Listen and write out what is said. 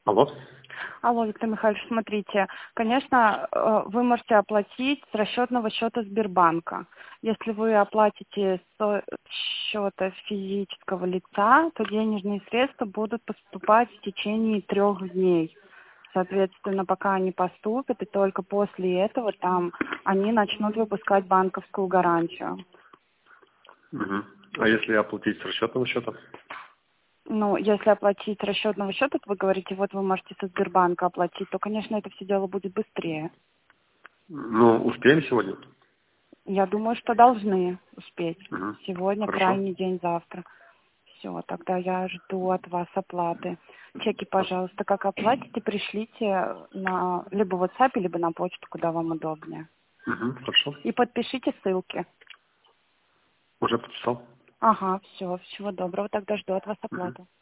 Алло. Алло, Виктор Михайлович, смотрите, конечно, вы можете оплатить с расчетного счета Сбербанка. Если вы оплатите с счета физического лица, то денежные средства будут поступать в течение 3 дней. Соответственно, пока они поступят, и только после этого там они начнут выпускать банковскую гарантию. Угу. А если оплатить с расчетного счета? Ну, если оплатить с расчетного счета, то вы говорите, вот вы можете со Сбербанка оплатить, то, конечно, это все дело будет быстрее. Ну, успеем сегодня? Я думаю, что должны успеть. Угу. Сегодня, Хорошо. крайний день, завтра. Все, тогда я жду от вас оплаты. Чеки, пожалуйста, как оплатите, пришлите на либо в WhatsApp, либо на почту, куда вам удобнее. Угу. Хорошо. И подпишите ссылки. Уже подписал. Ага, все, всего доброго. Тогда жду от вас Угу. оплату.